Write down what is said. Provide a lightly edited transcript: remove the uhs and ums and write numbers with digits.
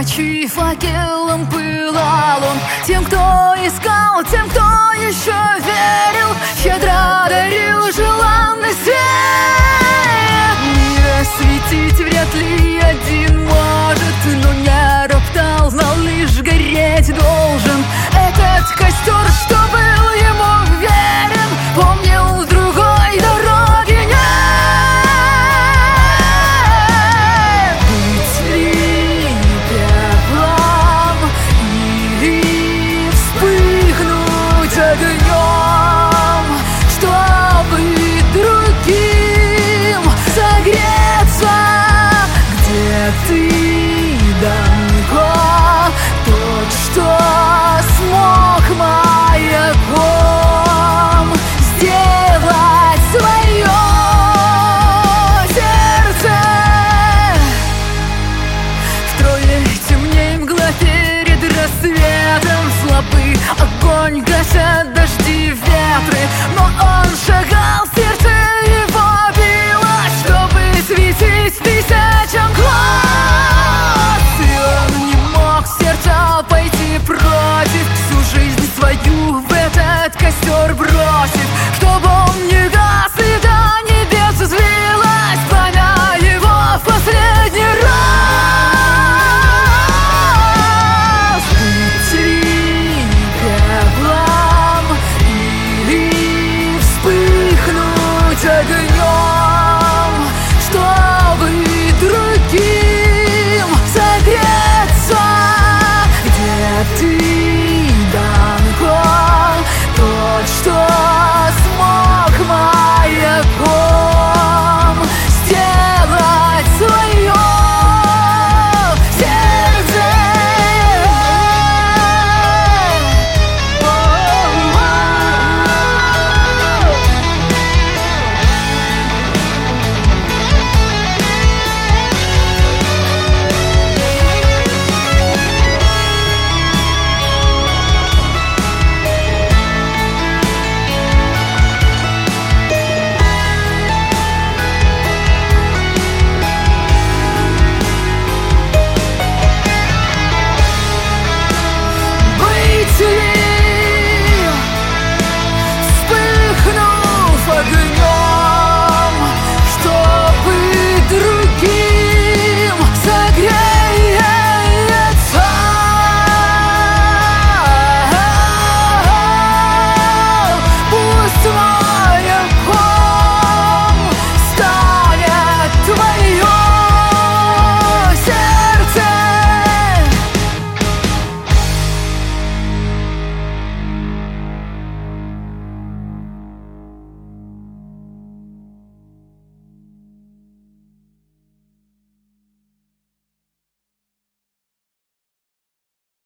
Горячий факелом пылал он тем, кто искал, тем, кто еще верил, щедро дарил желанный свет. Мир осветить вряд ли один может, но не роптал, знал лишь гореть должен. Этот костер, что был ему верен, помнил другой дороги нет. Быть ли пеплом или вспыхнуть огнем, чтобы другим согреться, где ты далеко, тот, что смог маяком сделать свое сердце. Втрое темней мгла перед рассветом, слабый огонь гасят дожди, ветры, но он шагал в сердце